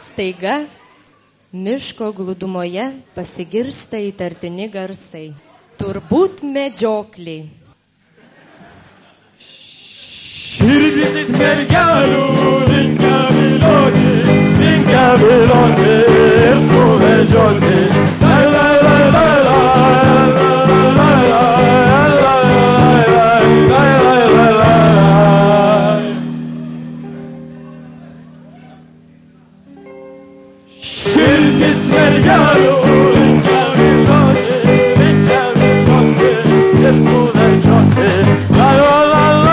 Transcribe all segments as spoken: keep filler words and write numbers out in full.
Staiga miško glūdumoje pasigirsta įtartini garsai. Turbūt medžiokliai. Širdis mergelių linkia viloti, linkia viloti ir suvedžioti. Lai, lai, lai, lai, lai, lai, lai, lai, lai, lai, lai. Širdis mergelių linkia viloti, linkia viloti ir suvedžioti. Lai, lai, lai, lai.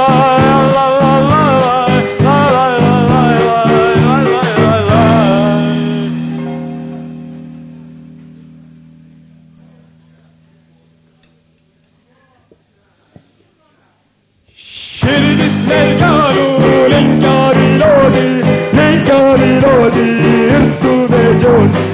Širdis mergelių linkia viloti, linkia viloti ir suvedžioti.